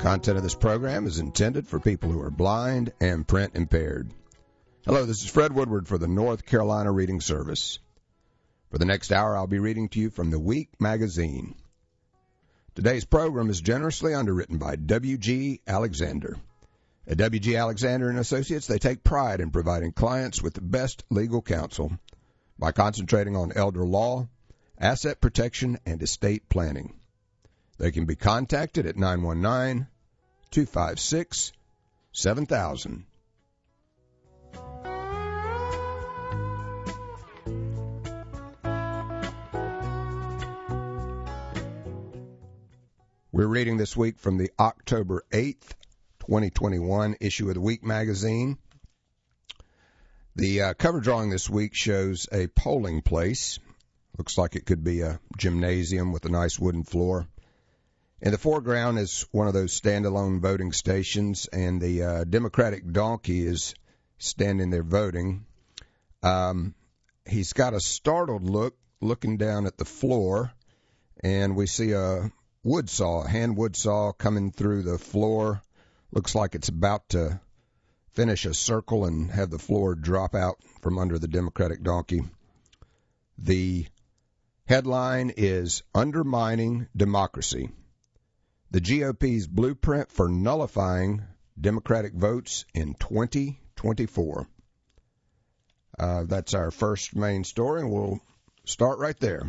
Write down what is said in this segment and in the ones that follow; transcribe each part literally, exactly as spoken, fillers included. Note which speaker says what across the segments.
Speaker 1: Content of this program is intended for people who are blind and print impaired. Hello, this is Fred Woodward for the North Carolina Reading Service. For the next hour, I'll be reading to you from the Week magazine. Today's program is generously underwritten by W G Alexander. At W G Alexander and Associates, they take pride in providing clients with the best legal counsel by concentrating on elder law, asset protection, and estate planning. They can be contacted at nine one nine, two five six, seven thousand. We're reading this week from the October eighth, twenty twenty-one issue of the Week magazine. The uh, cover drawing this week shows a polling place. Looks like it could be a gymnasium with a nice wooden floor. In the foreground is one of those standalone voting stations, and the uh, Democratic donkey is standing there voting. Um, he's got a startled look, looking down at the floor, and we see a wood saw, a hand wood saw coming through the floor. Looks like it's about to finish a circle and have the floor drop out from under the Democratic donkey. The headline is Undermining Democracy. The G O P's blueprint for nullifying Democratic votes in twenty twenty-four. Uh, that's our first main story, and we'll start right there.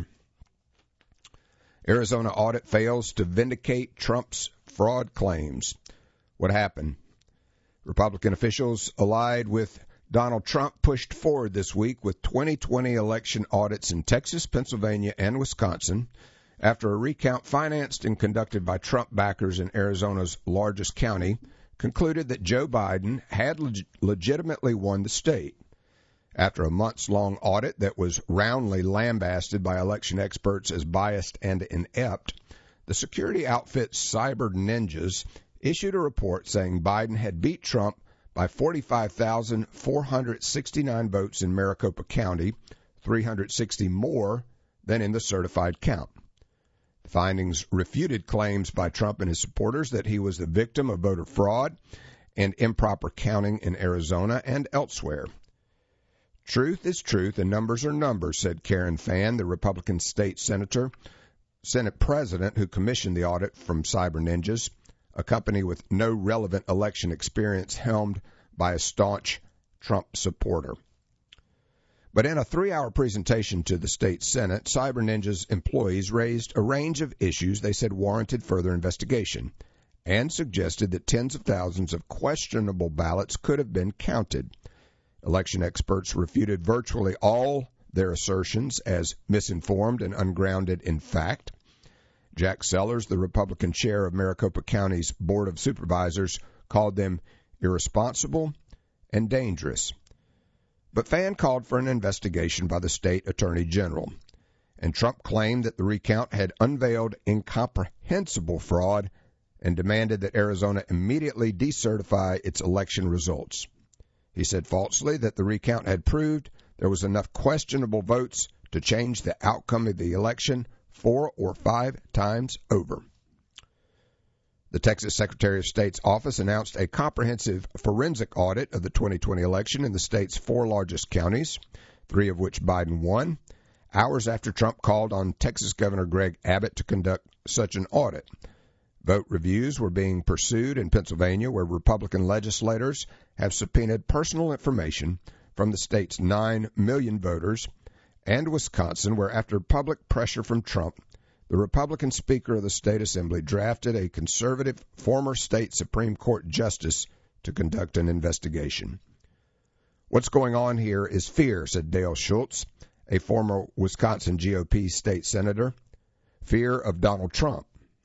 Speaker 1: Arizona audit fails to vindicate Trump's fraud claims. What happened? Republican officials allied with Donald Trump pushed forward this week with twenty twenty election audits in Texas, Pennsylvania, and Wisconsin after a recount financed and conducted by Trump backers in Arizona's largest county concluded that Joe Biden had leg- legitimately won the state. After a months-long audit that was roundly lambasted by election experts as biased and inept, the security outfit Cyber Ninjas issued a report saying Biden had beat Trump by forty-five thousand four hundred sixty-nine votes in Maricopa County, three hundred sixty more than in the certified count. The findings refuted claims by Trump and his supporters that he was the victim of voter fraud and improper counting in Arizona and elsewhere. Truth is truth and numbers are numbers, said Karen Fann, the Republican state senator, Senate president who commissioned the audit from Cyber Ninjas, a company with no relevant election experience helmed by a staunch Trump supporter. But in a three-hour presentation to the state Senate, Cyber Ninja's employees raised a range of issues they said warranted further investigation and suggested that tens of thousands of questionable ballots could have been counted. Election experts refuted virtually all their assertions as misinformed and ungrounded in fact. Jack Sellers, the Republican chair of Maricopa County's Board of Supervisors, called them irresponsible and dangerous. But Fann called for an investigation by the state attorney general, and Trump claimed that the recount had unveiled incomprehensible fraud and demanded that Arizona immediately decertify its election results. He said falsely that the recount had proved there was enough questionable votes to change the outcome of the election four or five times over. The Texas Secretary of State's office announced a comprehensive forensic audit of the twenty twenty election in the state's four largest counties, three of which Biden won, hours after Trump called on Texas Governor Greg Abbott to conduct such an audit. Vote reviews were being pursued in Pennsylvania, where Republican legislators have subpoenaed personal information from the state's nine million voters, and Wisconsin, where after public pressure from Trump, the Republican Speaker of the State Assembly drafted a conservative former state Supreme Court justice to conduct an investigation. What's going on here is fear, said Dale Schultz, a former Wisconsin G O P state senator. Fear of Donald Trump.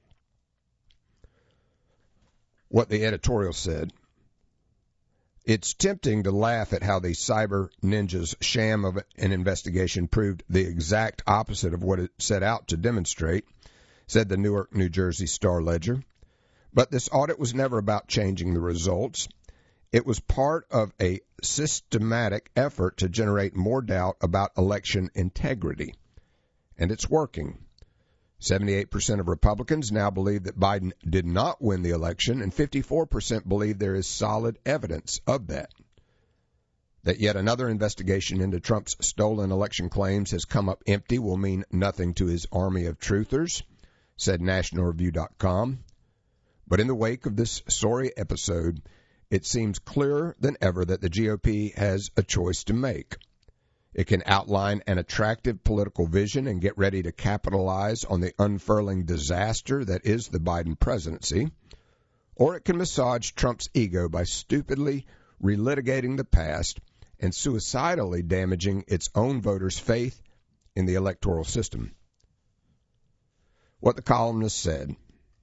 Speaker 1: What the editorial said. It's tempting to laugh at how the Cyber Ninjas' sham of an investigation proved the exact opposite of what it set out to demonstrate, said the Newark, New Jersey Star-Ledger. But this audit was never about changing the results. It was part of a systematic effort to generate more doubt about election integrity. And it's working. seventy-eight percent of Republicans now believe that Biden did not win the election, and fifty-four percent believe there is solid evidence of that. That yet another investigation into Trump's stolen election claims has come up empty will mean nothing to his army of truthers, said National Review dot com. But in the wake of this sorry episode, it seems clearer than ever that the G O P has a choice to make. It can outline an attractive political vision and get ready to capitalize on the unfurling disaster that is the Biden presidency, or it can massage Trump's ego by stupidly relitigating the past and suicidally damaging its own voters' faith in the electoral system. What the columnist said.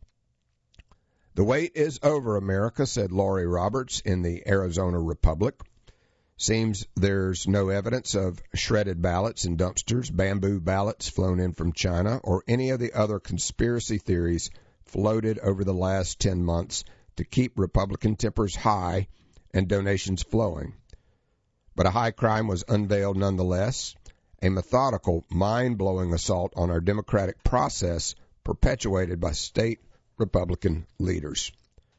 Speaker 1: The wait is over, America, said Laurie Roberts in the Arizona Republic. Seems there's no evidence of shredded ballots in dumpsters, bamboo ballots flown in from China, or any of the other conspiracy theories floated over the last ten months to keep Republican tempers high and donations flowing. But a high crime was unveiled nonetheless, a methodical, mind-blowing assault on our democratic process perpetuated by state Republican leaders.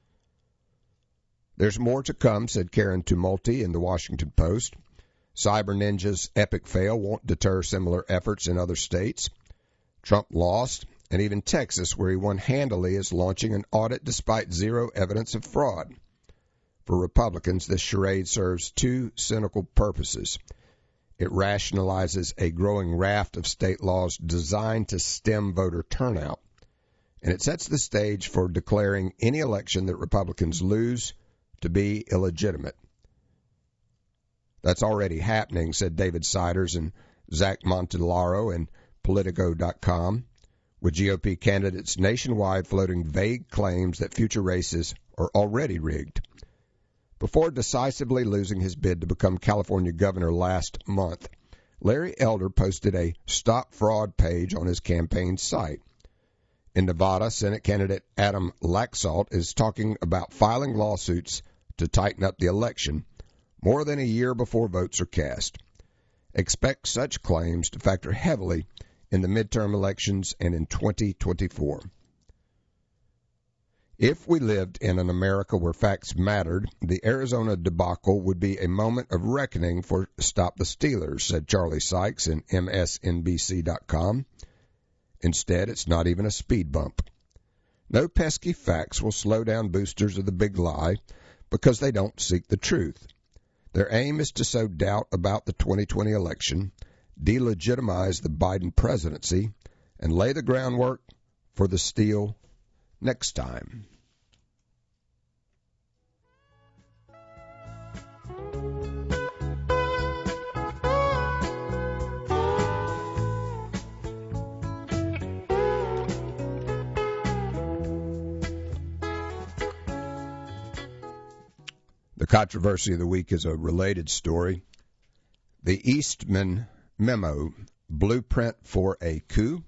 Speaker 1: There's more to come, said Karen Tumulty in the Washington Post. Cyber Ninja's epic fail won't deter similar efforts in other states. Trump lost, and even Texas, where he won handily, is launching an audit despite zero evidence of fraud. For Republicans, this charade serves two cynical purposes. It rationalizes a growing raft of state laws designed to stem voter turnout, and it sets the stage for declaring any election that Republicans lose to be illegitimate. That's already happening, said David Siders and Zach Montellaro in Politico dot com, with G O P candidates nationwide floating vague claims that future races are already rigged. Before decisively losing his bid to become California governor last month, Larry Elder posted a Stop Fraud page on his campaign site. In Nevada, Senate candidate Adam Laxalt is talking about filing lawsuits to tighten up the election more than a year before votes are cast. Expect such claims to factor heavily in the midterm elections and in twenty twenty-four. If we lived in an America where facts mattered, the Arizona debacle would be a moment of reckoning for Stop the Steelers, said Charlie Sykes in M S N B C dot com. Instead, it's not even a speed bump. No pesky facts will slow down boosters of the big lie because they don't seek the truth. Their aim is to sow doubt about the twenty twenty election, delegitimize the Biden presidency, and lay the groundwork for the steal next time. The controversy of the week is a related story. The Eastman Memo, blueprint for a coup.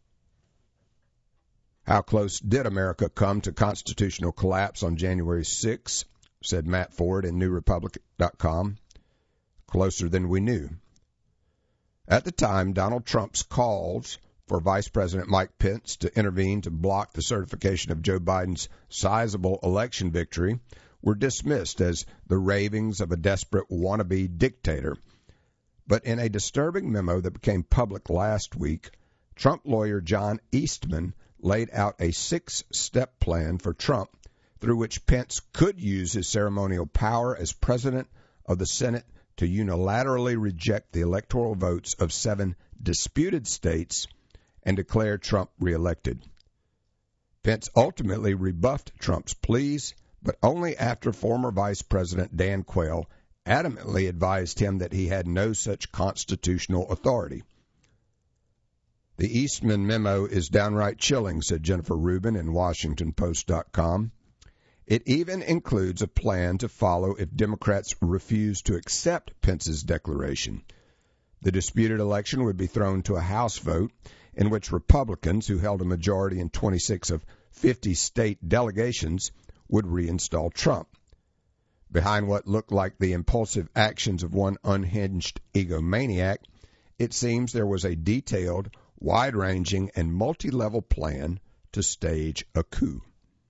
Speaker 1: How close did America come to constitutional collapse on January sixth, said Matt Ford in New Republic dot com. Closer than we knew. At the time, Donald Trump's calls for Vice President Mike Pence to intervene to block the certification of Joe Biden's sizable election victory were dismissed as the ravings of a desperate wannabe dictator. But in a disturbing memo that became public last week, Trump lawyer John Eastman laid out a six-step plan for Trump through which Pence could use his ceremonial power as president of the Senate to unilaterally reject the electoral votes of seven disputed states and declare Trump reelected. Pence ultimately rebuffed Trump's pleas, but only after former Vice President Dan Quayle adamantly advised him that he had no such constitutional authority. The Eastman memo is downright chilling, said Jennifer Rubin in Washington Post dot com. It even includes a plan to follow if Democrats refuse to accept Pence's declaration. The disputed election would be thrown to a House vote in which Republicans, who held a majority in twenty-six of fifty state delegations, would reinstall Trump. Behind what looked like the impulsive actions of one unhinged egomaniac, it seems there was a detailed, wide-ranging and multi-level plan to stage a coup.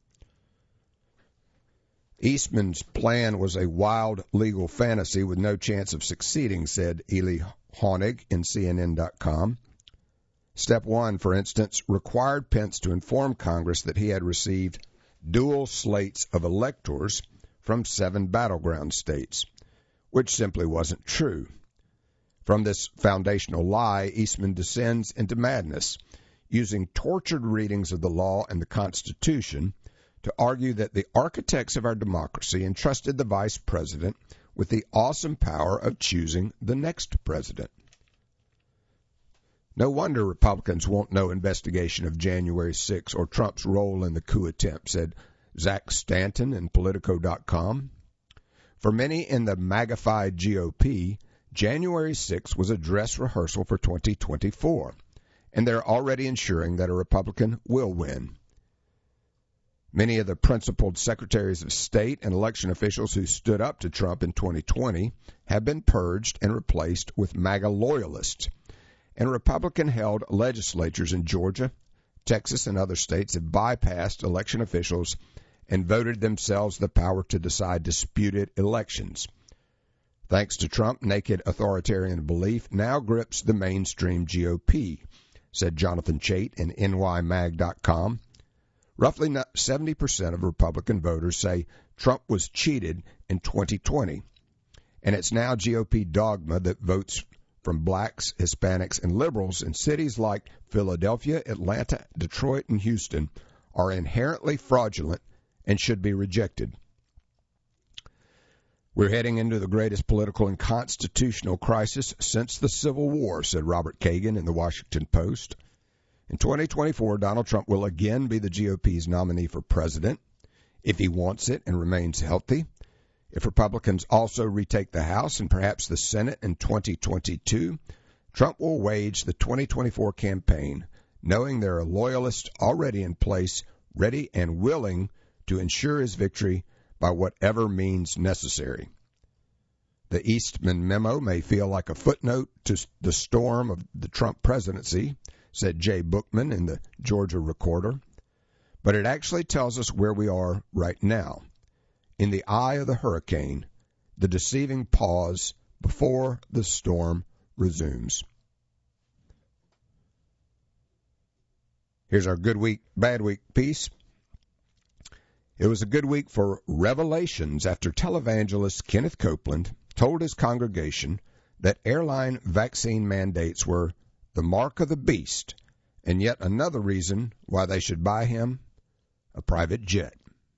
Speaker 1: Eastman's plan was a wild legal fantasy with no chance of succeeding, said Eli Honig in C N N dot com. Step one, for instance, required Pence to inform Congress that he had received dual slates of electors from seven battleground states, which simply wasn't true. From this foundational lie, Eastman descends into madness, using tortured readings of the law and the Constitution to argue that the architects of our democracy entrusted the vice president with the awesome power of choosing the next president. No wonder Republicans want no investigation of January sixth or Trump's role in the coup attempt, said Zach Stanton in Politico dot com. For many in the MAGAfied G O P, January sixth was a dress rehearsal for twenty twenty-four, and they're already ensuring that a Republican will win. Many of the principled secretaries of state and election officials who stood up to Trump in twenty twenty have been purged and replaced with MAGA loyalists. And Republican-held legislatures in Georgia, Texas, and other states have bypassed election officials and voted themselves the power to decide disputed elections. Thanks to Trump, naked authoritarian belief now grips the mainstream G O P, said Jonathan Chait in N Y mag dot com. Roughly seventy percent of Republican voters say Trump was cheated in twenty twenty, and it's now G O P dogma that votes from blacks, Hispanics, and liberals in cities like Philadelphia, Atlanta, Detroit, and Houston are inherently fraudulent and should be rejected. We're heading into the greatest political and constitutional crisis since the Civil War, said Robert Kagan in the Washington Post. In twenty twenty-four, Donald Trump will again be the G O P's nominee for president, if he wants it and remains healthy. If Republicans also retake the House and perhaps the Senate in twenty twenty-two, Trump will wage the twenty twenty-four campaign, knowing there are loyalists already in place, ready and willing to ensure his victory by whatever means necessary. The Eastman memo may feel like a footnote to the storm of the Trump presidency, said Jay Bookman in the Georgia Recorder, but it actually tells us where we are right now. In the eye of the hurricane, the deceiving pause before the storm resumes. Here's our good week, bad week piece. It was a good week for revelations after televangelist Kenneth Copeland told his congregation that airline vaccine mandates were the mark of the beast, and yet another reason why they should buy him a private jet.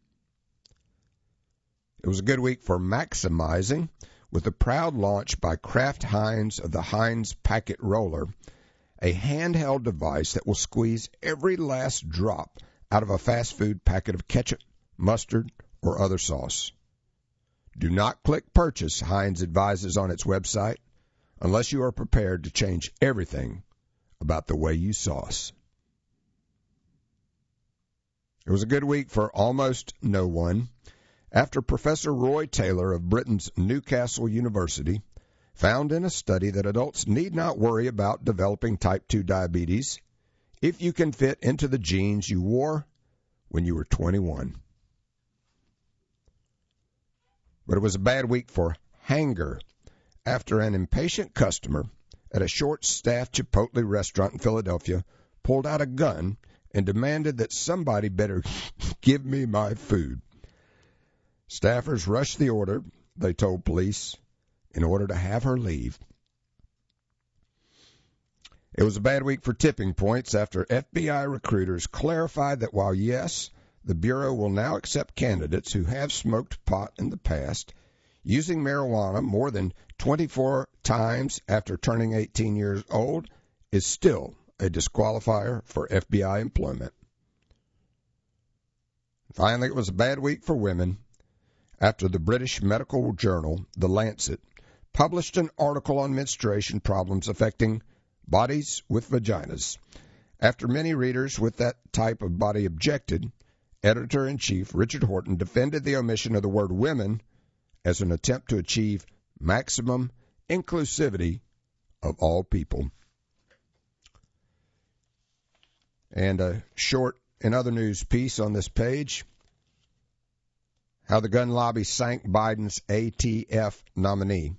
Speaker 1: It was a good week for maximizing, with the proud launch by Kraft Heinz of the Heinz Packet Roller, a handheld device that will squeeze every last drop out of a fast food packet of ketchup, mustard, or other sauce. Do not click purchase, Heinz advises on its website, unless you are prepared to change everything about the way you sauce. It was a good week for almost no one after Professor Roy Taylor of Britain's Newcastle University found in a study that adults need not worry about developing type two diabetes if you can fit into the jeans you wore when you were twenty-one. But it was a bad week for Hanger after an impatient customer at a short-staffed Chipotle restaurant in Philadelphia pulled out a gun and demanded that somebody better give me my food. Staffers rushed the order, they told police, in order to have her leave. It was a bad week for tipping points after F B I recruiters clarified that while, yes, the Bureau will now accept candidates who have smoked pot in the past, using marijuana more than twenty-four times after turning eighteen years old is still a disqualifier for F B I employment. Finally, it was a bad week for women after the British medical journal, The Lancet, published an article on menstruation problems affecting bodies with vaginas. After many readers with that type of body objected, Editor-in-Chief Richard Horton defended the omission of the word women as an attempt to achieve maximum inclusivity of all people. And a short and other news piece on this page, how the gun lobby sank Biden's A T F nominee.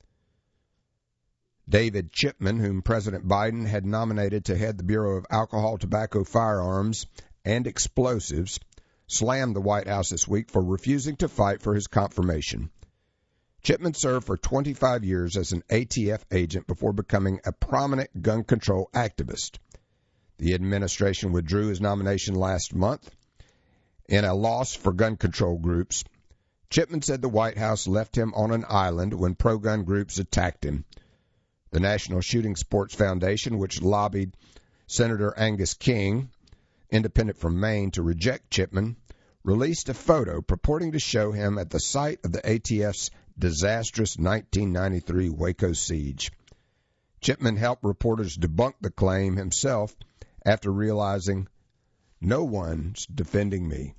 Speaker 1: David Chipman, whom President Biden had nominated to head the Bureau of Alcohol, Tobacco, Firearms, and Explosives, slammed the White House this week for refusing to fight for his confirmation. Chipman served for twenty-five years as an A T F agent before becoming a prominent gun control activist. The administration withdrew his nomination last month in a loss for gun control groups. Chipman said the White House left him on an island when pro-gun groups attacked him. The National Shooting Sports Foundation, which lobbied Senator Angus King, independent from Maine, to reject Chipman, released a photo purporting to show him at the site of the A T F's disastrous nineteen ninety-three Waco siege. Chipman helped reporters debunk the claim himself after realizing, no one's defending me.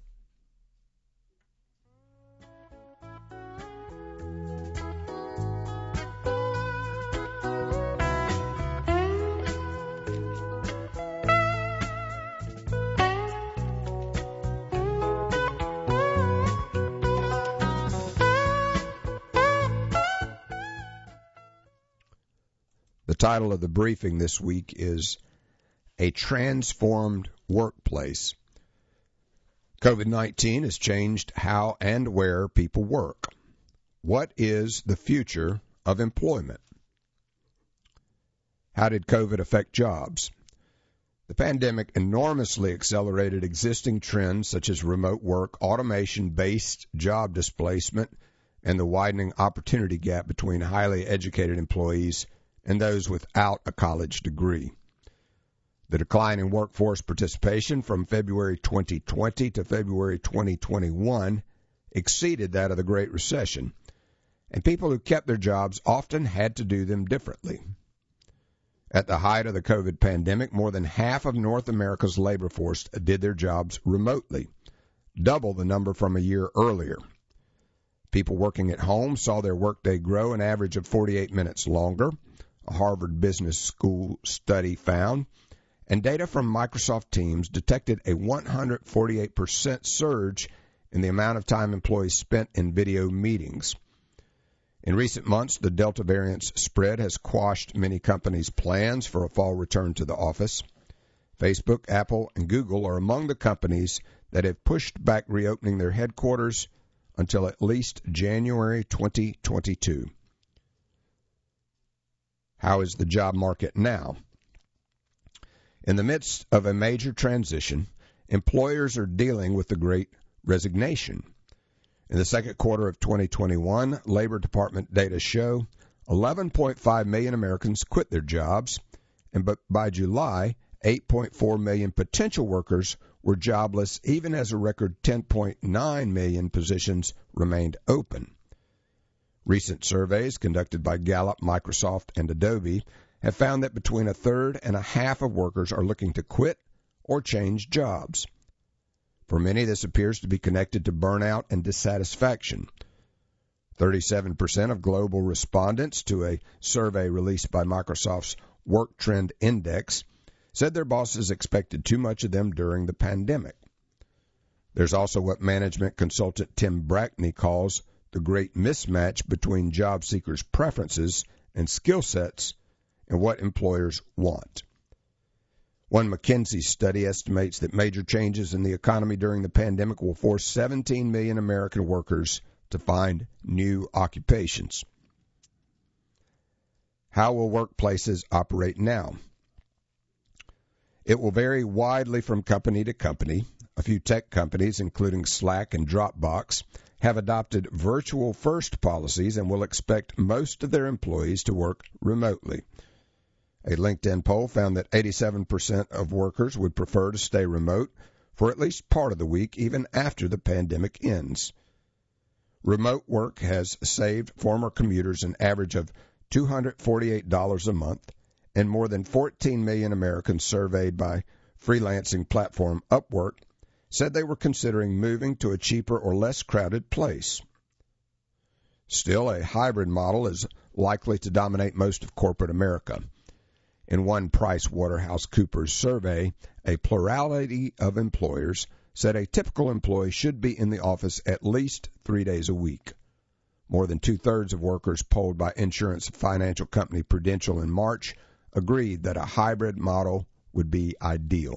Speaker 1: The title of the briefing this week is A Transformed Workplace. COVID nineteen has changed how and where people work. What is the future of employment? How did COVID affect jobs? The pandemic enormously accelerated existing trends such as remote work, automation-based job displacement, and the widening opportunity gap between highly educated employees and those without a college degree. The decline in workforce participation from February twenty twenty to February twenty twenty-one exceeded that of the Great Recession, and people who kept their jobs often had to do them differently. At the height of the COVID pandemic, more than half of North America's labor force did their jobs remotely, double the number from a year earlier. People working at home saw their workday grow an average of forty-eight minutes longer, a Harvard Business School study found, and data from Microsoft Teams detected a one hundred forty-eight percent surge in the amount of time employees spent in video meetings. In recent months, the Delta variant's spread has quashed many companies' plans for a fall return to the office. Facebook, Apple, and Google are among the companies that have pushed back reopening their headquarters until at least January twenty twenty-two. How is the job market now? In the midst of a major transition, employers are dealing with the Great Resignation. In the second quarter of twenty twenty-one, Labor Department data show eleven point five million Americans quit their jobs, and by July, eight point four million potential workers were jobless, even as a record ten point nine million positions remained open. Recent surveys conducted by Gallup, Microsoft, and Adobe have found that between a third and a half of workers are looking to quit or change jobs. For many, this appears to be connected to burnout and dissatisfaction. thirty-seven percent of global respondents to a survey released by Microsoft's Work Trend Index said their bosses expected too much of them during the pandemic. There's also what management consultant Tim Brackney calls the great mismatch between job seekers' preferences and skill sets and what employers want. One McKinsey study estimates that major changes in the economy during the pandemic will force seventeen million American workers to find new occupations. How will workplaces operate now? It will vary widely from company to company. A few tech companies, including Slack and Dropbox, have adopted virtual-first policies and will expect most of their employees to work remotely. A LinkedIn poll found that eighty-seven percent of workers would prefer to stay remote for at least part of the week, even after the pandemic ends. Remote work has saved former commuters an average of two hundred forty-eight dollars a month, and more than fourteen million Americans surveyed by freelancing platform Upwork said they were considering moving to a cheaper or less crowded place. Still, a hybrid model is likely to dominate most of corporate America. In one PricewaterhouseCoopers survey, a plurality of employers said a typical employee should be in the office at least three days a week. More than two-thirds of workers polled by insurance financial company Prudential in March agreed that a hybrid model would be ideal.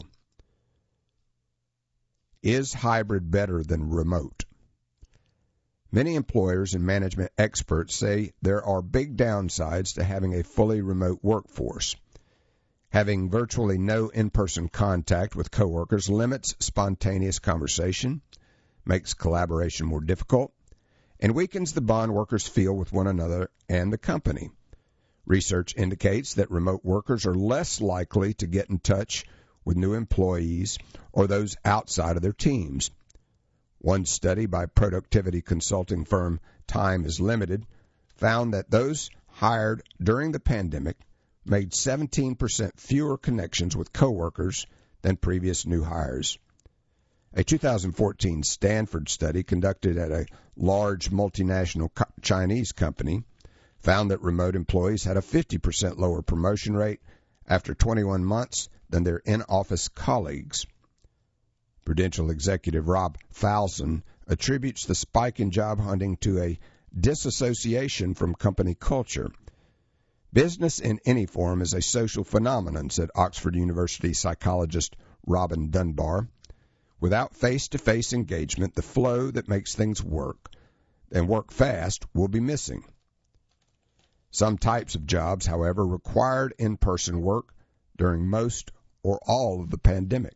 Speaker 1: Is hybrid better than remote? Many employers and management experts say there are big downsides to having a fully remote workforce. Having virtually no in-person contact with coworkers limits spontaneous conversation, makes collaboration more difficult, and weakens the bond workers feel with one another and the company. Research indicates that remote workers are less likely to get in touch with new employees or those outside of their teams. One study by productivity consulting firm Time is Limited found that those hired during the pandemic made seventeen percent fewer connections with coworkers than previous new hires. A two thousand fourteen Stanford study conducted at a large multinational Chinese company found that remote employees had a fifty percent lower promotion rate after twenty-one months than their in-office colleagues. Prudential executive Rob Falzon attributes the spike in job hunting to a disassociation from company culture. Business in any form is a social phenomenon, said Oxford University psychologist Robin Dunbar. Without face-to-face engagement, the flow that makes things work and work fast will be missing. Some types of jobs, however, required in-person work during most or all of the pandemic.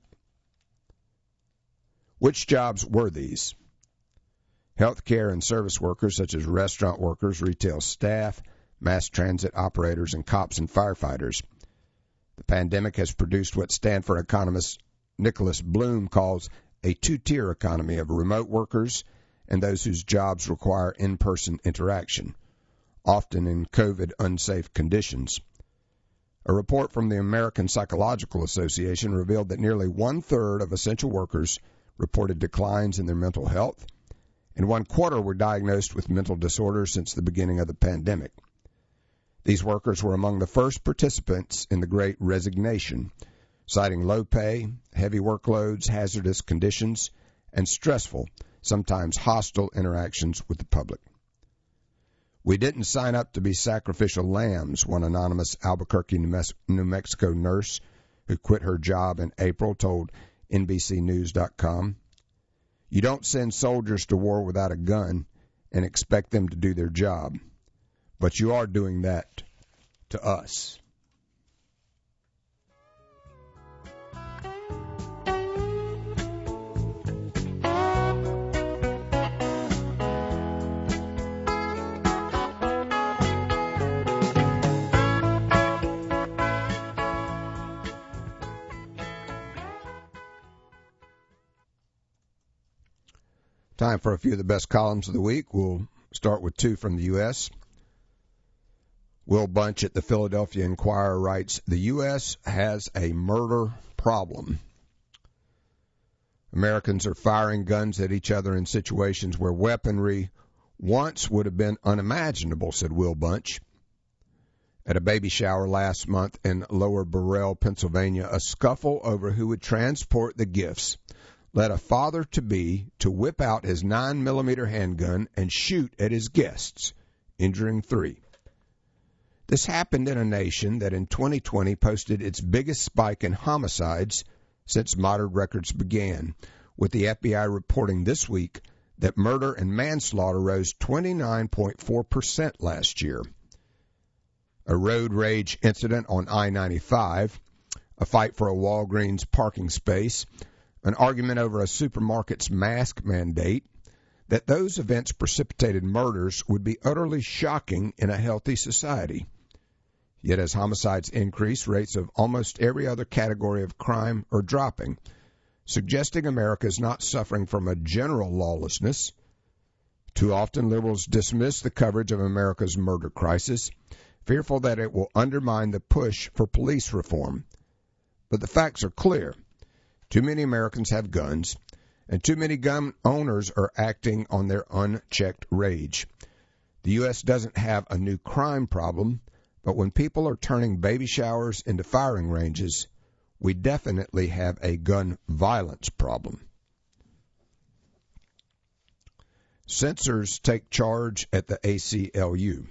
Speaker 1: Which jobs were these? Healthcare and service workers such as restaurant workers, retail staff, mass transit operators, and cops and firefighters. The pandemic has produced what Stanford economist Nicholas Bloom calls a two-tier economy of remote workers and those whose jobs require in-person interaction, often in COVID-unsafe conditions. A report from the American Psychological Association revealed that nearly one-third of essential workers reported declines in their mental health, and one-quarter were diagnosed with mental disorders since the beginning of the pandemic. These workers were among the first participants in the Great Resignation, citing low pay, heavy workloads, hazardous conditions, and stressful, sometimes hostile interactions with the public. We didn't sign up to be sacrificial lambs, one anonymous Albuquerque, New Mexico nurse who quit her job in April told N B C News dot com. You don't send soldiers to war without a gun and expect them to do their job, but you are doing that to us. Time for a few of the best columns of the week. We'll start with two from the U S Will Bunch at the Philadelphia Inquirer writes, the U S has a murder problem. Americans are firing guns at each other in situations where weaponry once would have been unimaginable, said Will Bunch. At a baby shower last month in Lower Burrell, Pennsylvania, a scuffle over who would transport the gifts led a father-to-be to whip out his nine millimeter handgun and shoot at his guests, injuring three. This happened in a nation that in twenty twenty posted its biggest spike in homicides since modern records began, with the F B I reporting this week that murder and manslaughter rose twenty-nine point four percent last year. A road rage incident on I ninety-five, a fight for a Walgreens parking space, an argument over a supermarket's mask mandate, that those events precipitated murders would be utterly shocking in a healthy society. Yet as homicides increase, rates of almost every other category of crime are dropping, suggesting America is not suffering from a general lawlessness. Too often liberals dismiss the coverage of America's murder crisis, fearful that it will undermine the push for police reform. But the facts are clear. Too many Americans have guns, and too many gun owners are acting on their unchecked rage. The U S doesn't have a new crime problem, But when people are turning baby showers into firing ranges, we definitely have a gun violence problem. Censors take charge at the A C L U.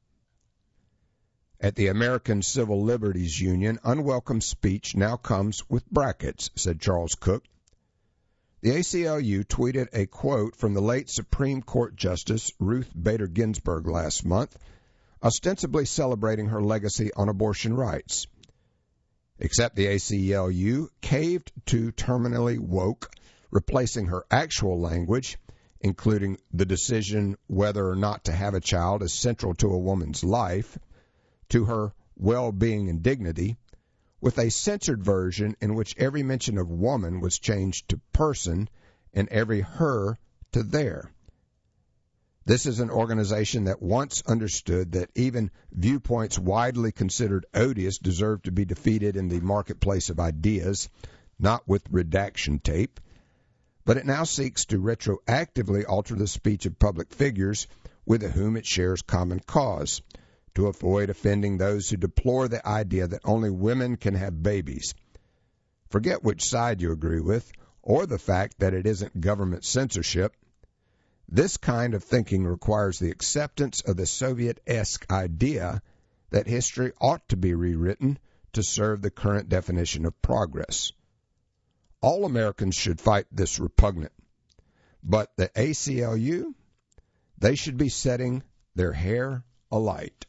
Speaker 1: At the American Civil Liberties Union, unwelcome speech now comes with brackets, said Charles Cook. The A C L U tweeted a quote from the late Supreme Court Justice Ruth Bader Ginsburg last month, ostensibly celebrating her legacy on abortion rights. Except the A C L U caved to terminally woke, replacing her actual language, including the decision whether or not to have a child is central to a woman's life, to her well-being and dignity, with a censored version in which every mention of woman was changed to person and every her to their. This is an organization that once understood that even viewpoints widely considered odious deserve to be defeated in the marketplace of ideas, not with redaction tape. But it now seeks to retroactively alter the speech of public figures with whom it shares common cause, to avoid offending those who deplore the idea that only women can have babies. Forget which side you agree with, or the fact that it isn't government censorship. This kind of thinking requires the acceptance of the Soviet-esque idea that history ought to be rewritten to serve the current definition of progress. All Americans should fight this repugnant. But the A C L U, they should be setting their hair alight.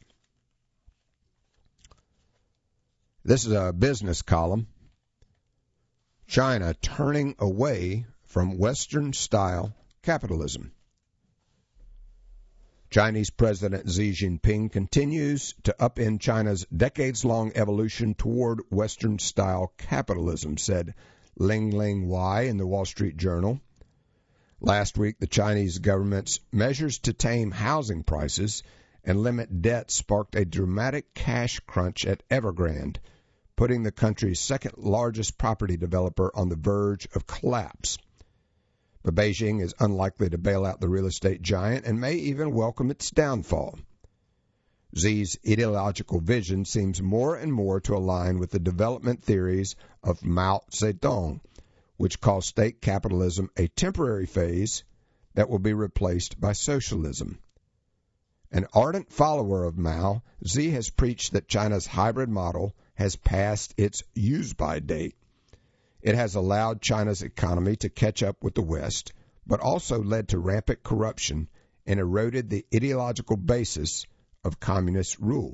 Speaker 1: This is a business column. China turning away from Western-style capitalism. Chinese President Xi Jinping continues to upend China's decades-long evolution toward Western-style capitalism, said Ling Ling Wai in the Wall Street Journal. Last week, the Chinese government's measures to tame housing prices and limit debt sparked a dramatic cash crunch at Evergrande, putting the country's second-largest property developer on the verge of collapse. But Beijing is unlikely to bail out the real estate giant and may even welcome its downfall. Xi's ideological vision seems more and more to align with the development theories of Mao Zedong, which call state capitalism a temporary phase that will be replaced by socialism. An ardent follower of Mao, Xi has preached that China's hybrid model has passed its use-by date. It has allowed China's economy to catch up with the West, but also led to rampant corruption and eroded the ideological basis of communist rule.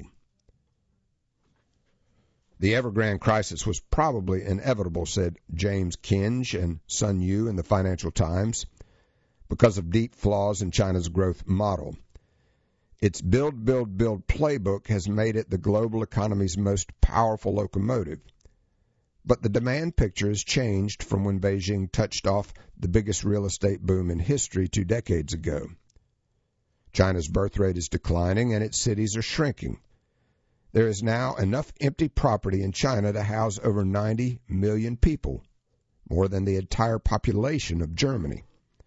Speaker 1: The Evergrande crisis was probably inevitable, said James Kinge and Sun Yu in the Financial Times, because of deep flaws in China's growth model. Its build, build, build playbook has made it the global economy's most powerful locomotive. But the demand picture has changed from when Beijing touched off the biggest real estate boom in history two decades ago. China's birth rate is declining and its cities are shrinking. There is now enough empty property in China to house over ninety million people, more than the entire population of Germany.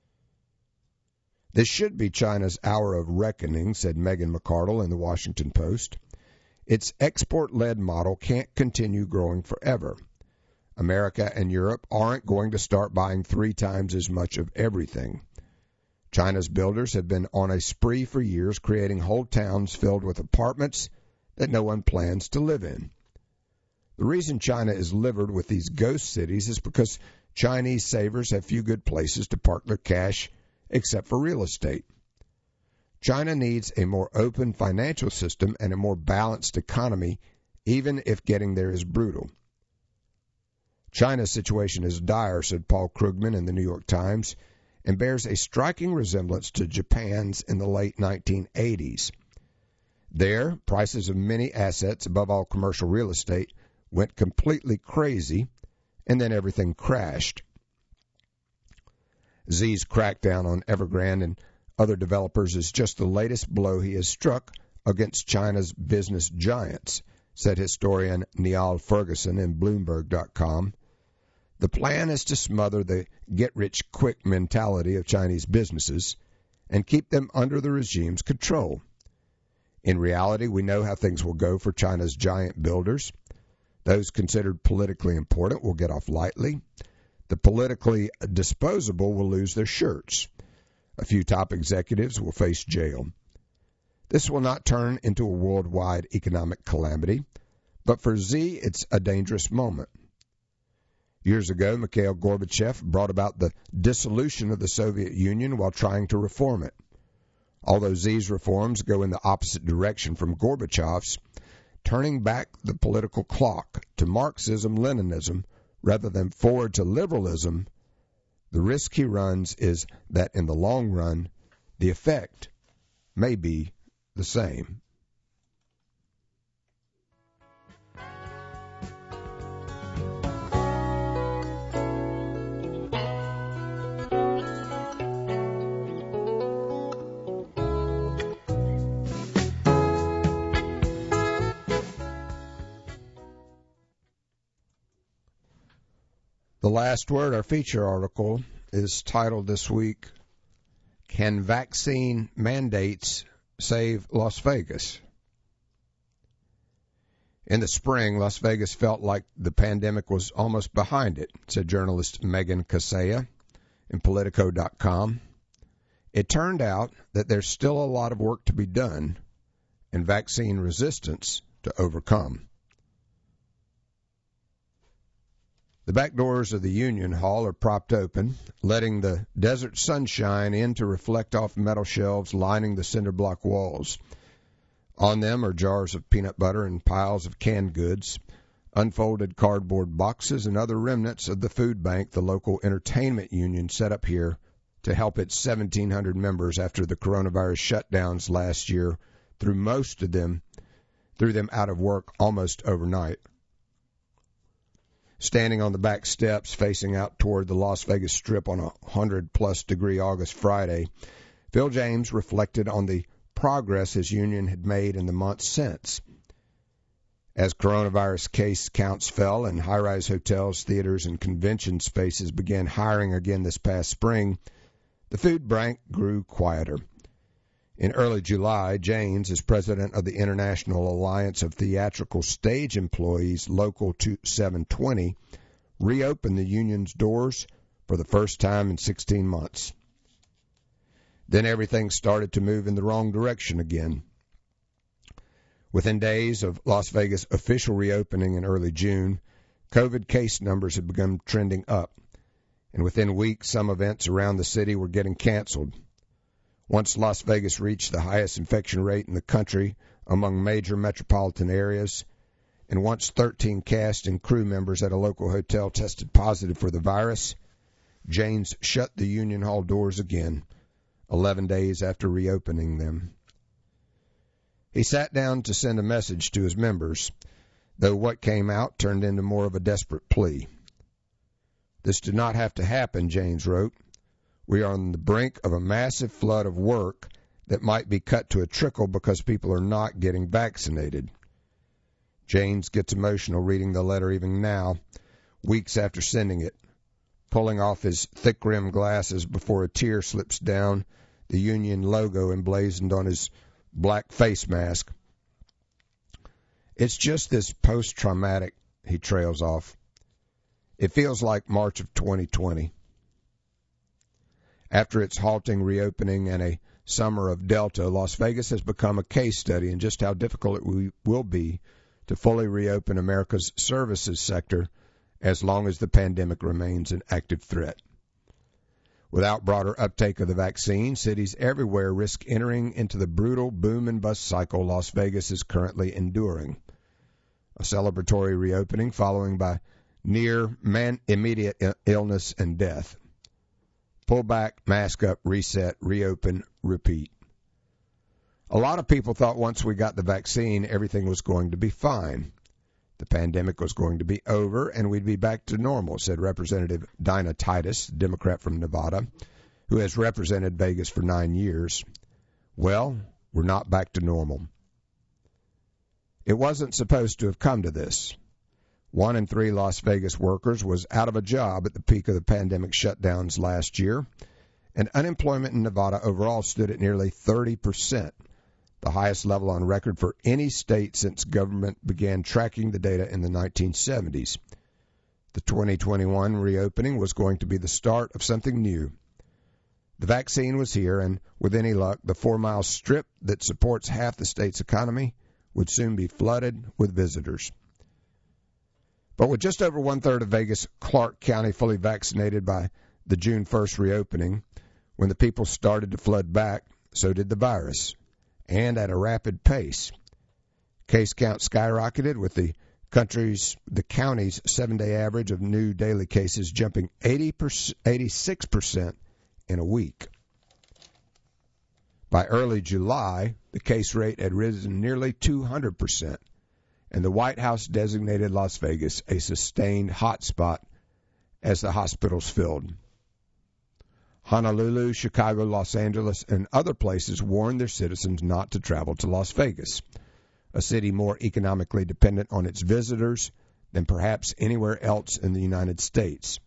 Speaker 1: This should be China's hour of reckoning, said Megan McArdle in the Washington Post. Its export-led model can't continue growing forever. America and Europe aren't going to start buying three times as much of everything. China's builders have been on a spree for years, creating whole towns filled with apartments that no one plans to live in. The reason China is livered with these ghost cities is because Chinese savers have few good places to park their cash except for real estate. China needs a more open financial system and a more balanced economy, even if getting there is brutal. China's situation is dire, said Paul Krugman in the New York Times, and bears a striking resemblance to Japan's in the late nineteen eighties. There, prices of many assets, above all commercial real estate, went completely crazy, and then everything crashed. Xi's crackdown on Evergrande and other developers is just the latest blow he has struck against China's business giants, said historian Niall Ferguson in Bloomberg dot com. The plan is to smother the get-rich-quick mentality of Chinese businesses and keep them under the regime's control. In reality, we know how things will go for China's giant builders. Those considered politically important will get off lightly. The politically disposable will lose their shirts. A few top executives will face jail. This will not turn into a worldwide economic calamity, but for Xi, it's a dangerous moment. Years ago, Mikhail Gorbachev brought about the dissolution of the Soviet Union while trying to reform it. Although Xi's reforms go in the opposite direction from Gorbachev's, turning back the political clock to Marxism-Leninism rather than forward to liberalism, the risk he runs is that in the long run, the effect may be the same. The last word, our feature article, is titled this week, Can Vaccine Mandates Save Las Vegas? In the spring, Las Vegas felt like the pandemic was almost behind it, said journalist Megan Kaseya in Politico dot com. It turned out that there's still a lot of work to be done and vaccine resistance to overcome. The back doors of the Union Hall are propped open, letting the desert sunshine in to reflect off metal shelves lining the cinder block walls. On them are jars of peanut butter and piles of canned goods, unfolded cardboard boxes, and other remnants of the food bank the local entertainment union set up here to help its seventeen hundred members after the coronavirus shutdowns last year threw most of them, threw them out of work almost overnight. Standing on the back steps facing out toward the Las Vegas Strip on a one hundred plus degree August Friday, Phil James reflected on the progress his union had made in the months since. As coronavirus case counts fell and high-rise hotels, theaters, and convention spaces began hiring again this past spring, the food bank grew quieter. In early July, James, as president of the International Alliance of Theatrical Stage Employees, Local seven twenty, reopened the union's doors for the first time in sixteen months. Then everything started to move in the wrong direction again. Within days of Las Vegas' official reopening in early June, COVID case numbers had begun trending up, and within weeks some events around the city were getting canceled. Once Las Vegas reached the highest infection rate in the country among major metropolitan areas, and once thirteen cast and crew members at a local hotel tested positive for the virus, James shut the Union Hall doors again, eleven days after reopening them. He sat down to send a message to his members, though what came out turned into more of a desperate plea. This did not have to happen, James wrote. We are on the brink of a massive flood of work that might be cut to a trickle because people are not getting vaccinated. James gets emotional reading the letter even now, weeks after sending it, pulling off his thick-rimmed glasses before a tear slips down the Union logo emblazoned on his black face mask. It's just this post-traumatic, he trails off. It feels like March of twenty twenty. After its halting reopening and a summer of Delta, Las Vegas has become a case study in just how difficult it will be to fully reopen America's services sector as long as the pandemic remains an active threat. Without broader uptake of the vaccine, cities everywhere risk entering into the brutal boom and bust cycle Las Vegas is currently enduring. A celebratory reopening following by near man immediate illness and death. Pull back, mask up, reset, reopen, repeat. A lot of people thought once we got the vaccine, everything was going to be fine. The pandemic was going to be over and we'd be back to normal, said Representative Dinah Titus, Democrat from Nevada, who has represented Vegas for nine years. Well, we're not back to normal. It wasn't supposed to have come to this. One in three Las Vegas workers was out of a job at the peak of the pandemic shutdowns last year, and unemployment in Nevada overall stood at nearly thirty percent, the highest level on record for any state since government began tracking the data in the nineteen seventies. The twenty twenty-one reopening was going to be the start of something new. The vaccine was here, and with any luck, the four-mile strip that supports half the state's economy would soon be flooded with visitors. But with just over one-third of Vegas, Clark County fully vaccinated by the June first reopening, when the people started to flood back, so did the virus, and at a rapid pace. Case count skyrocketed with the country's, the county's seven-day average of new daily cases jumping eighty percent, eighty-six percent in a week. By early July, the case rate had risen nearly two hundred percent, and the White House designated Las Vegas a sustained hotspot as the hospitals filled. Honolulu, Chicago, Los Angeles, and other places warned their citizens not to travel to Las Vegas, a city more economically dependent on its visitors than perhaps anywhere else in the United States.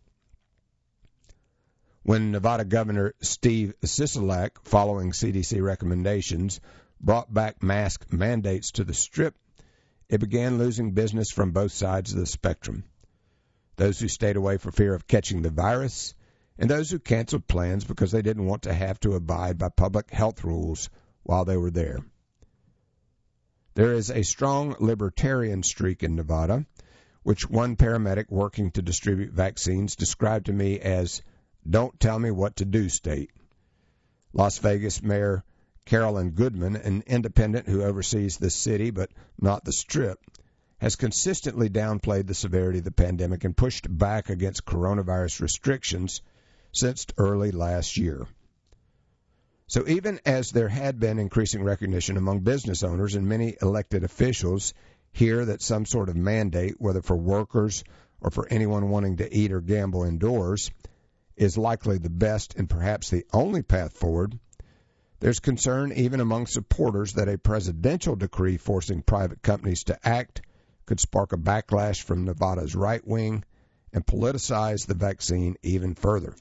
Speaker 1: When Nevada Governor Steve Sisolak, following C D C recommendations, brought back mask mandates to the Strip, it began losing business from both sides of the spectrum. Those who stayed away for fear of catching the virus, and those who canceled plans because they didn't want to have to abide by public health rules while they were there. There is a strong libertarian streak in Nevada, which one paramedic working to distribute vaccines described to me as, "Don't tell me what to do state." Las Vegas Mayor Carolyn Goodman, an independent who oversees the city but not the Strip, has consistently downplayed the severity of the pandemic and pushed back against coronavirus restrictions since early last year. So even as there had been increasing recognition among business owners and many elected officials here that some sort of mandate, whether for workers or for anyone wanting to eat or gamble indoors, is likely the best and perhaps the only path forward, there's concern even among supporters that a presidential decree forcing private companies to act could spark a backlash from Nevada's right wing and politicize the vaccine even further.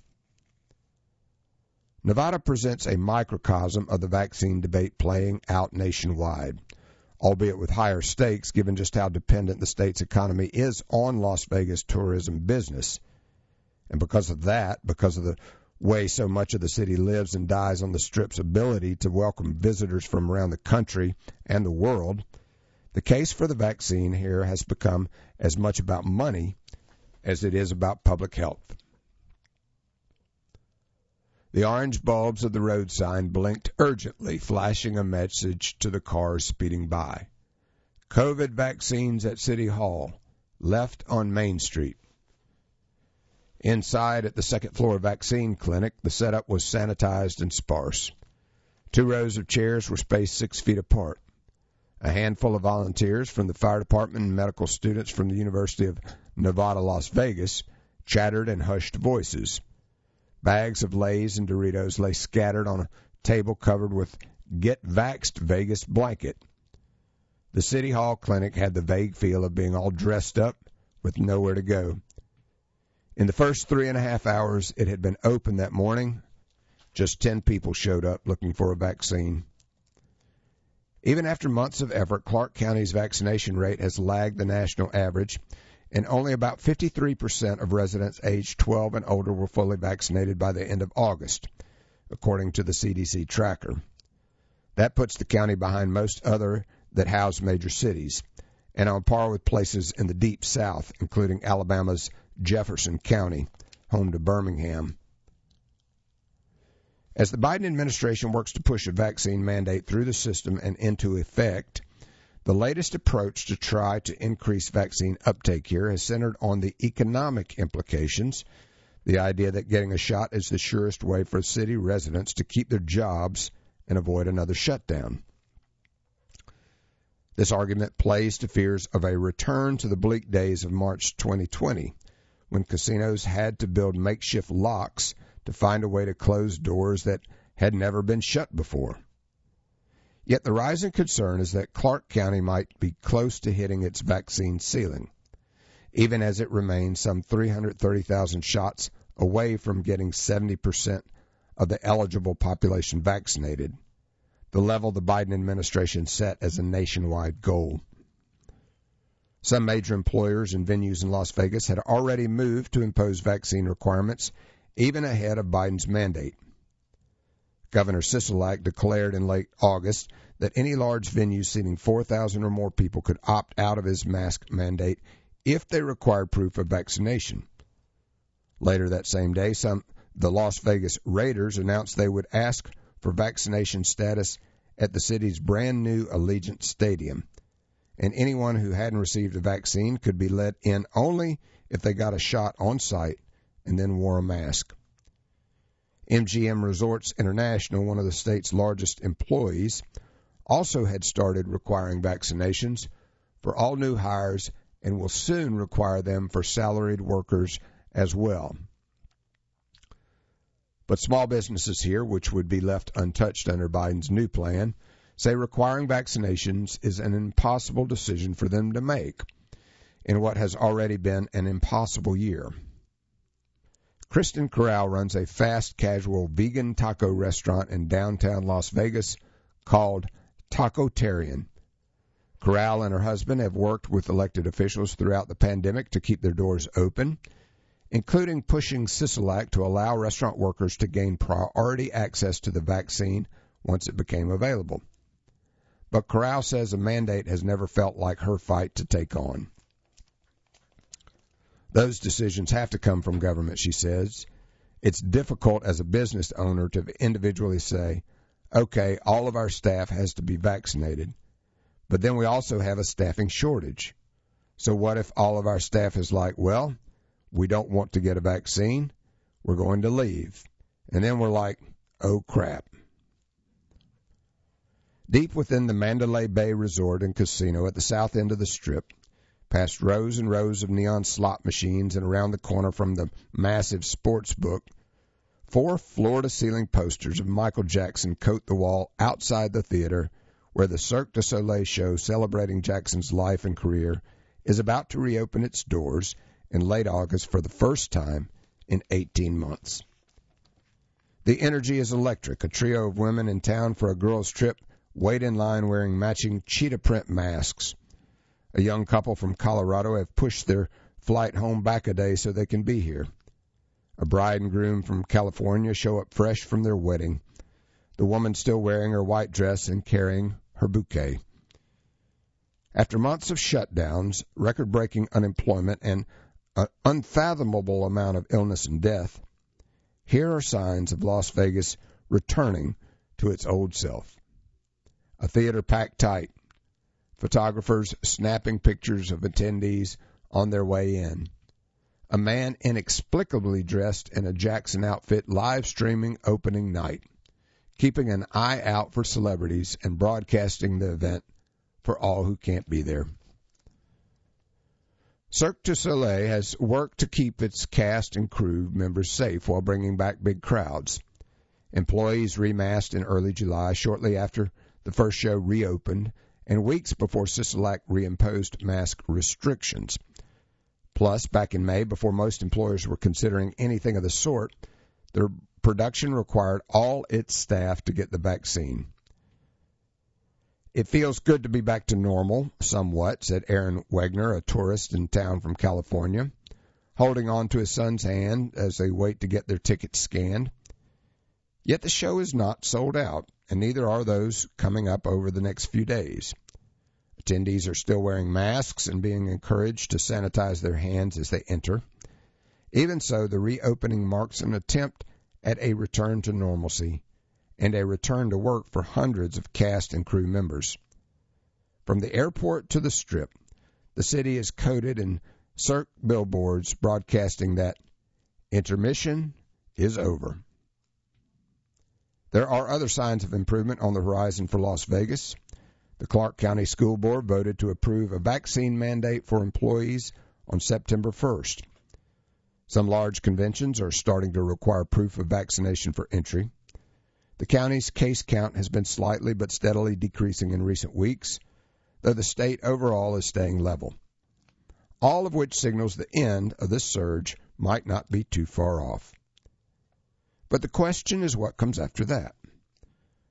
Speaker 1: Nevada presents a microcosm of the vaccine debate playing out nationwide, albeit with higher stakes given just how dependent the state's economy is on Las Vegas tourism business. And because of that, because of the way so much of the city lives and dies on the Strip's ability to welcome visitors from around the country and the world, the case for the vaccine here has become as much about money as it is about public health. The orange bulbs of the road sign blinked urgently, flashing a message to the cars speeding by. COVID vaccines at City Hall, left on Main Street. Inside at the second-floor vaccine clinic, the setup was sanitized and sparse. Two rows of chairs were spaced six feet apart. A handful of volunteers from the fire department and medical students from the University of Nevada, Las Vegas, chattered in hushed voices. Bags of Lay's and Doritos lay scattered on a table covered with Get Vaxxed Vegas blanket. The City Hall clinic had the vague feel of being all dressed up with nowhere to go. In the first three and a half hours it had been open that morning, just ten people showed up looking for a vaccine. Even after months of effort, Clark County's vaccination rate has lagged the national average, and only about fifty-three percent of residents aged twelve and older were fully vaccinated by the end of August, according to the C D C tracker. That puts the county behind most other that house major cities, and on par with places in the Deep South, including Alabama's Jefferson County, home to Birmingham. As the Biden administration works to push a vaccine mandate through the system and into effect, the latest approach to try to increase vaccine uptake here has centered on the economic implications, the idea that getting a shot is the surest way for city residents to keep their jobs and avoid another shutdown. This argument plays to fears of a return to the bleak days of March twenty twenty, when casinos had to build makeshift locks to find a way to close doors that had never been shut before. Yet the rising concern is that Clark County might be close to hitting its vaccine ceiling, even as it remains some three hundred thirty thousand shots away from getting seventy percent of the eligible population vaccinated. the level the Biden administration set as a nationwide goal. Some major employers and venues in Las Vegas had already moved to impose vaccine requirements, even ahead of Biden's mandate. Governor Sisolak declared in late August that any large venue seating four thousand or more people could opt out of his mask mandate if they required proof of vaccination. Later that same day, some the Las Vegas Raiders announced they would ask for vaccination status at the city's brand-new Allegiant Stadium, and anyone who hadn't received a vaccine could be let in only if they got a shot on site and then wore a mask. M G M Resorts International, one of the state's largest employees, also had started requiring vaccinations for all new hires and will soon require them for salaried workers as well. But small businesses here, which would be left untouched under Biden's new plan, say requiring vaccinations is an impossible decision for them to make in what has already been an impossible year. Kristen Corral runs a fast casual vegan taco restaurant in downtown Las Vegas called Tacotarian. Corral and her husband have worked with elected officials throughout the pandemic to keep their doors open, including pushing Sisolak to allow restaurant workers to gain priority access to the vaccine once it became available. But Corral says a mandate has never felt like her fight to take on. Those decisions have to come from government, she says. It's difficult as a business owner to individually say, okay, all of our staff has to be vaccinated, but then we also have a staffing shortage. So what if all of our staff is like, well, we don't want to get a vaccine, we're going to leave. And then we're like, oh crap. Deep within the Mandalay Bay Resort and Casino at the south end of the Strip, past rows and rows of neon slot machines and around the corner from the massive sports book, four floor-to-ceiling posters of Michael Jackson coat the wall outside the theater where the Cirque du Soleil show celebrating Jackson's life and career is about to reopen its doors in late August for the first time in eighteen months. The energy is electric. A trio of women in town for a girls' trip wait in line wearing matching cheetah print masks. A young couple from Colorado have pushed their flight home back a day so they can be here. A bride and groom from California show up fresh from their wedding, the woman still wearing her white dress and carrying her bouquet. After months of shutdowns, record-breaking unemployment, and an unfathomable amount of illness and death, here are signs of Las Vegas returning to its old self. A theater packed tight, photographers snapping pictures of attendees on their way in. A man inexplicably dressed in a Jackson outfit live streaming opening night, keeping an eye out for celebrities and broadcasting the event for all who can't be there. Cirque du Soleil has worked to keep its cast and crew members safe while bringing back big crowds. Employees remasked in early July, shortly after the first show reopened, and weeks before Sisolak reimposed mask restrictions. Plus, back in May, before most employers were considering anything of the sort, their production required all its staff to get the vaccine. It feels good to be back to normal, somewhat, said Aaron Wegner, a tourist in town from California, holding on to his son's hand as they wait to get their tickets scanned. Yet the show is not sold out, and neither are those coming up over the next few days. Attendees are still wearing masks and being encouraged to sanitize their hands as they enter. Even so, the reopening marks an attempt at a return to normalcy and a return to work for hundreds of cast and crew members. From the airport to the Strip, the city is coated in Cirque billboards broadcasting that intermission is over. There are other signs of improvement on the horizon for Las Vegas. The Clark County School Board voted to approve a vaccine mandate for employees on September first. Some large conventions are starting to require proof of vaccination for entry. The county's case count has been slightly but steadily decreasing in recent weeks, though the state overall is staying level, all of which signals the end of this surge might not be too far off. But the question is what comes after that.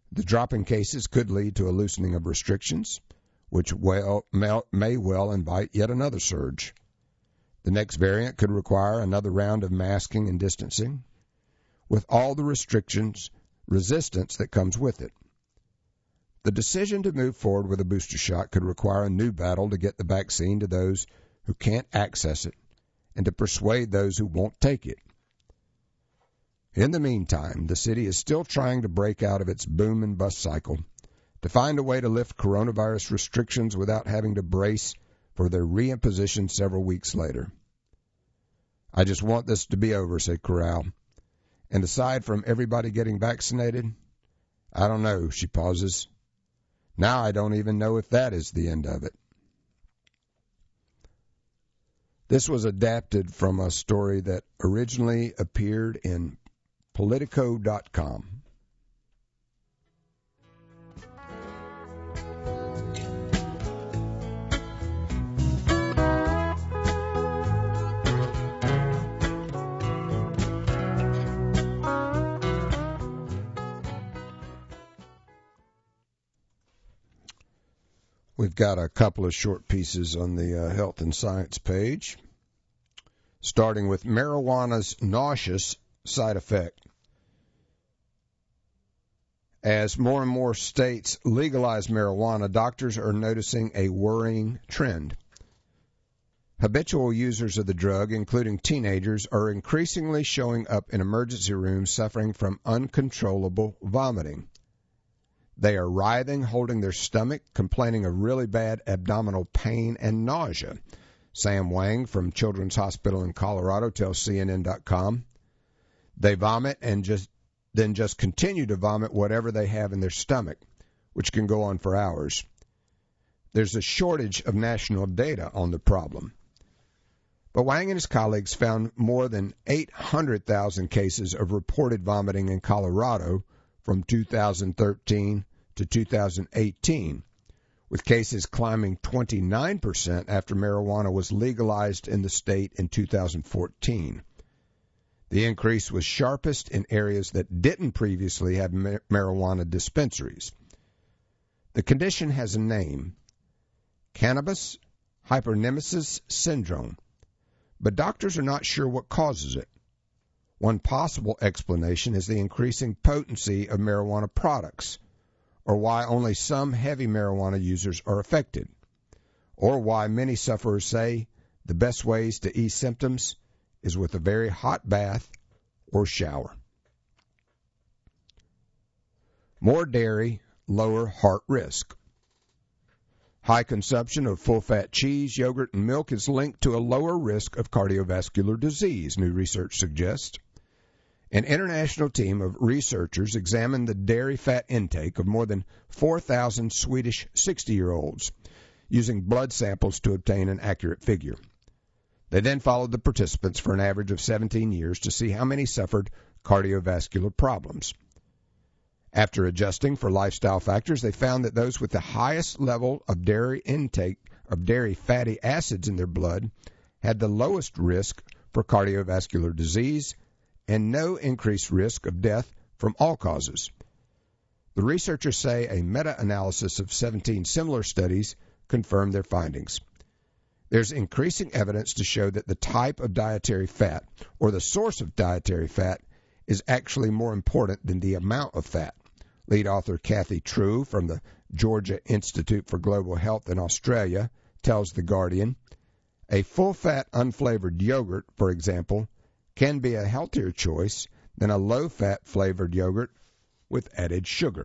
Speaker 1: The drop in cases could lead to a loosening of restrictions, which well, may well invite yet another surge. The next variant could require another round of masking and distancing, with all the restrictions, resistance that comes with it. The decision to move forward with a booster shot could require a new battle to get the vaccine to those who can't access it and to persuade those who won't take it. In the meantime, the city is still trying to break out of its boom and bust cycle to find a way to lift coronavirus restrictions without having to brace for their reimposition several weeks later. I just want this to be over, said Corral. And aside from everybody getting vaccinated, I don't know, she pauses. Now I don't even know if that is the end of it. This was adapted from a story that originally appeared in Politico dot com. We've got a couple of short pieces on the uh, health and science page, starting with marijuana's nauseous side effect. As more and more states legalize marijuana, doctors are noticing a worrying trend. Habitual users of the drug, including teenagers, are increasingly showing up in emergency rooms suffering from uncontrollable vomiting. They are writhing, holding their stomach, complaining of really bad abdominal pain and nausea. Sam Wang from Children's Hospital in Colorado tells C N N dot com. They vomit and just then just continue to vomit whatever they have in their stomach, which can go on for hours. There's a shortage of national data on the problem. But Wang and his colleagues found more than eight hundred thousand cases of reported vomiting in Colorado from two thousand thirteen to two thousand eighteen, with cases climbing twenty-nine percent after marijuana was legalized in the state in two thousand fourteen. The increase was sharpest in areas that didn't previously have marijuana dispensaries. The condition has a name, cannabis hyperemesis syndrome, but doctors are not sure what causes it. One possible explanation is the increasing potency of marijuana products, or why only some heavy marijuana users are affected, or why many sufferers say the best ways to ease symptoms is with a very hot bath or shower. More dairy, lower heart risk. High consumption of full-fat cheese, yogurt, and milk is linked to a lower risk of cardiovascular disease, new research suggests. An international team of researchers examined the dairy fat intake of more than four thousand Swedish sixty-year-olds, using blood samples to obtain an accurate figure. They then followed the participants for an average of seventeen years to see how many suffered cardiovascular problems. After adjusting for lifestyle factors, they found that those with the highest level of dairy intake of dairy fatty acids in their blood had the lowest risk for cardiovascular disease and no increased risk of death from all causes. The researchers say a meta-analysis of seventeen similar studies confirmed their findings. There's increasing evidence to show that the type of dietary fat, or the source of dietary fat, is actually more important than the amount of fat. Lead author Kathy True from the Georgia Institute for Global Health in Australia tells The Guardian, a full-fat unflavored yogurt, for example, can be a healthier choice than a low-fat flavored yogurt with added sugar.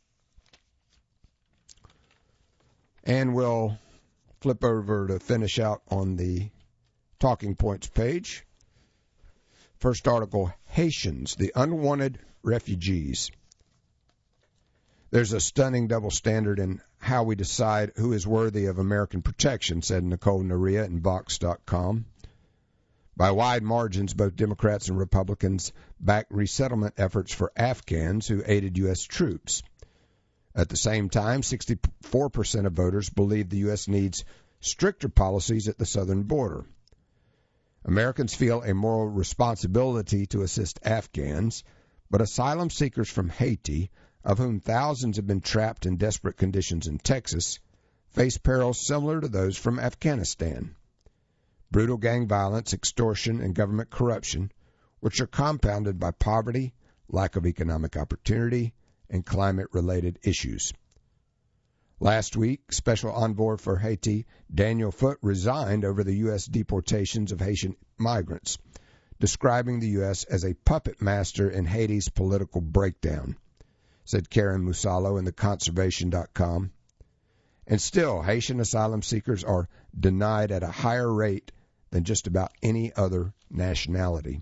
Speaker 1: And we'll flip over to finish out on the talking points page. First article, Haitians, the unwanted refugees. There's a stunning double standard in how we decide who is worthy of American protection, said Nicole Naria in Vox dot com. By wide margins, both Democrats and Republicans back resettlement efforts for Afghans who aided U S troops. At the same time, sixty-four percent of voters believe the U S needs stricter policies at the southern border. Americans feel a moral responsibility to assist Afghans, but asylum seekers from Haiti of whom thousands have been trapped in desperate conditions in Texas, face perils similar to those from Afghanistan. Brutal gang violence, extortion, and government corruption, which are compounded by poverty, lack of economic opportunity, and climate-related issues. Last week, Special Envoy for Haiti, Daniel Foote, resigned over the U S deportations of Haitian migrants, describing the U S as a puppet master in Haiti's political breakdown, said Karen Musalo in the conservation dot com. And still, Haitian asylum seekers are denied at a higher rate than just about any other nationality.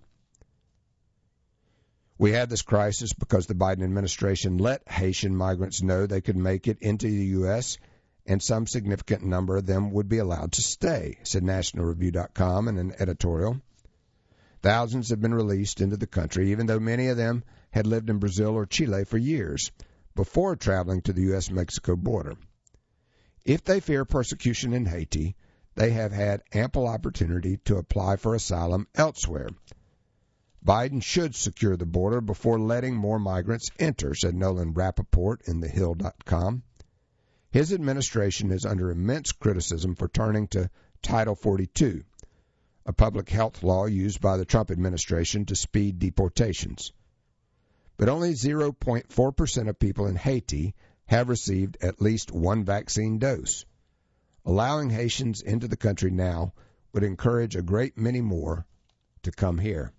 Speaker 1: We had this crisis because the Biden administration let Haitian migrants know they could make it into the U S, and some significant number of them would be allowed to stay, said National Review dot com in an editorial. Thousands have been released into the country, even though many of them had lived in Brazil or Chile for years before traveling to the U S Mexico border. If they fear persecution in Haiti, they have had ample opportunity to apply for asylum elsewhere. Biden should secure the border before letting more migrants enter, said Nolan Rappaport in the hill dot com. His administration is under immense criticism for turning to Title forty-two, a public health law used by the Trump administration to speed deportations. But only zero point four percent of people in Haiti have received at least one vaccine dose. Allowing Haitians into the country now would encourage a great many more to come here.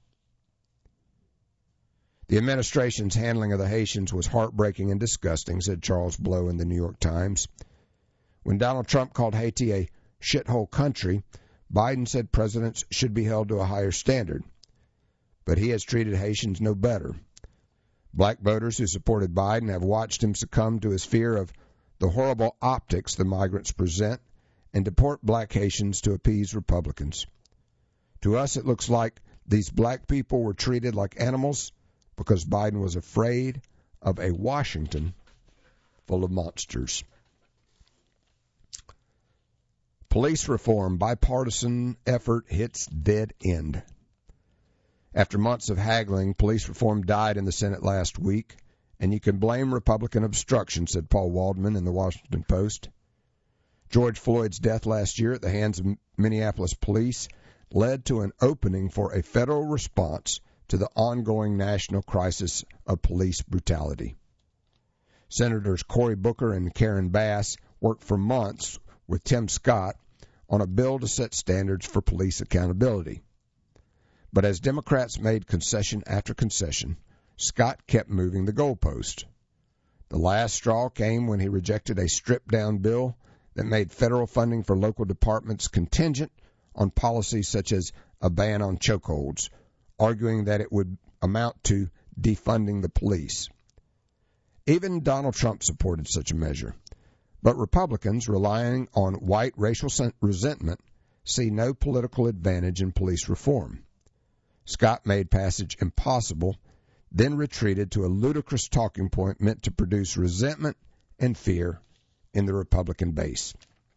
Speaker 1: The administration's handling of the Haitians was heartbreaking and disgusting, said Charles Blow in the New York Times. When Donald Trump called Haiti a shithole country, Biden said presidents should be held to a higher standard. But he has treated Haitians no better. Black voters who supported Biden have watched him succumb to his fear of the horrible optics the migrants present and deport black Haitians to appease Republicans. To us, it looks like these black people were treated like animals because Biden was afraid of a Washington full of monsters. Police reform bipartisan effort hits dead end. After months of haggling, police reform died in the Senate last week, and you can blame Republican obstruction, said Paul Waldman in the Washington Post. George Floyd's death last year at the hands of Minneapolis police led to an opening for a federal response to the ongoing national crisis of police brutality. Senators Cory Booker and Karen Bass worked for months with Tim Scott on a bill to set standards for police accountability. But as Democrats made concession after concession, Scott kept moving the goalpost. The last straw came when he rejected a stripped-down bill that made federal funding for local departments contingent on policies such as a ban on chokeholds, arguing that it would amount to defunding the police. Even Donald Trump supported such a measure. But Republicans, relying on white racial resentment, see no political advantage in police reform. Scott made passage impossible, then retreated to a ludicrous talking point meant to produce resentment and fear in the Republican base.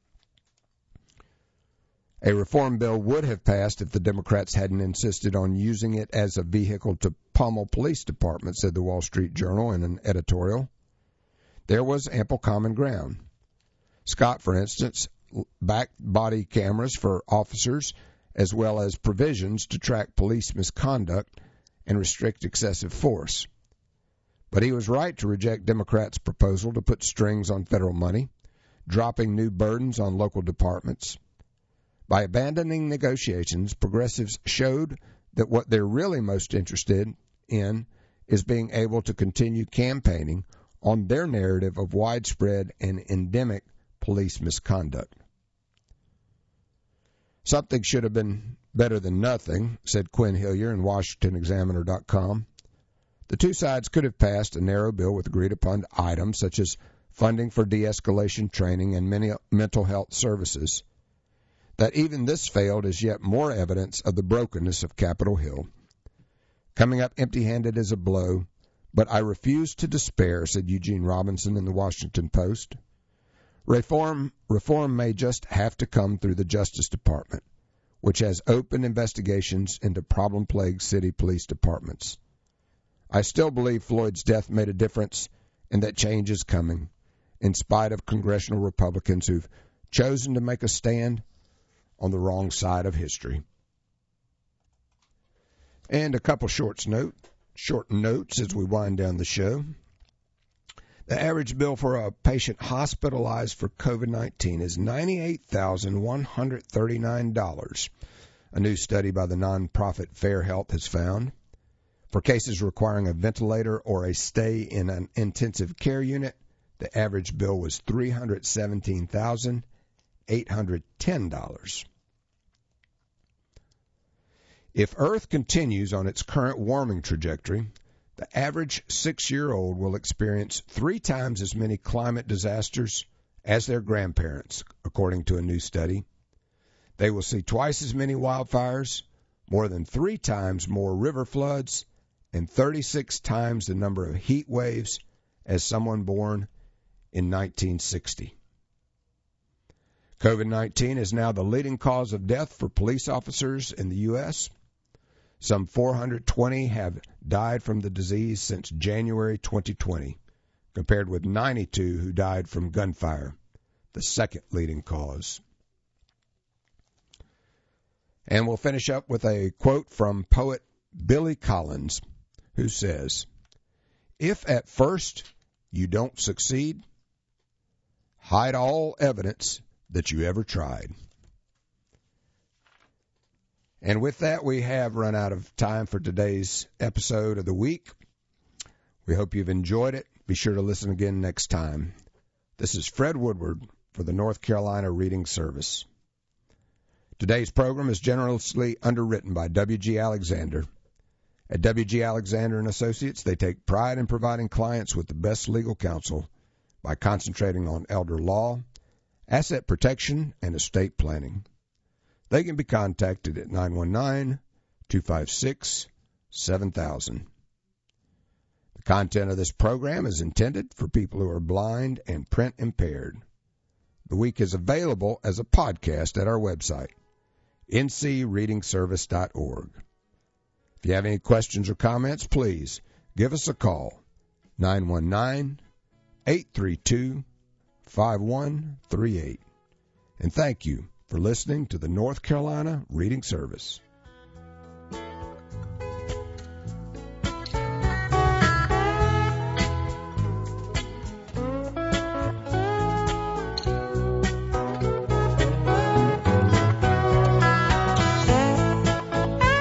Speaker 1: A reform bill would have passed if the Democrats hadn't insisted on using it as a vehicle to pummel police departments, said the Wall Street Journal in an editorial. There was ample common ground. Scott, for instance, backed body cameras for officers as well as provisions to track police misconduct and restrict excessive force. But he was right to reject Democrats' proposal to put strings on federal money, dropping new burdens on local departments. By abandoning negotiations, progressives showed that what they're really most interested in is being able to continue campaigning on their narrative of widespread and endemic police misconduct. Something should have been better than nothing, said Quinn Hillier in Washington Examiner dot com. The two sides could have passed a narrow bill with agreed-upon items such as funding for de-escalation training and many mental health services. That even this failed is yet more evidence of the brokenness of Capitol Hill. Coming up empty-handed is a blow, but I refuse to despair, said Eugene Robinson in the Washington Post. Reform, reform may just have to come through the Justice Department, which has open investigations into problem-plagued city police departments. I still believe Floyd's death made a difference and that change is coming, in spite of congressional Republicans who've chosen to make a stand on the wrong side of history. And a couple short note, short notes as we wind down the show. The average bill for a patient hospitalized for COVID nineteen is ninety-eight thousand one hundred thirty-nine dollars, a new study by the nonprofit Fair Health has found. For cases requiring a ventilator or a stay in an intensive care unit, the average bill was three hundred seventeen thousand eight hundred ten dollars. If Earth continues on its current warming trajectory, the average six-year-old will experience three times as many climate disasters as their grandparents, according to a new study. They will see twice as many wildfires, more than three times more river floods, and thirty-six times the number of heat waves as someone born in nineteen sixty. COVID nineteen is now the leading cause of death for police officers in the U S Some four hundred twenty have died from the disease since January twenty twenty, compared with ninety-two who died from gunfire, the second leading cause. And we'll finish up with a quote from poet Billy Collins, who says, "If at first you don't succeed, hide all evidence that you ever tried." And with that, we have run out of time for today's episode of the week. We hope you've enjoyed it. Be sure to listen again next time. This is Fred Woodward for the North Carolina Reading Service. Today's program is generously underwritten by W G Alexander. At W G Alexander and Associates, they take pride in providing clients with the best legal counsel by concentrating on elder law, asset protection, and estate planning. They can be contacted at nine one nine, two five six, seven thousand. The content of this program is intended for people who are blind and print impaired. The week is available as a podcast at our website, n c reading service dot org. If you have any questions or comments, please give us a call, nine one nine, eight three two, five one three eight. And thank you for listening to the North Carolina Reading Service.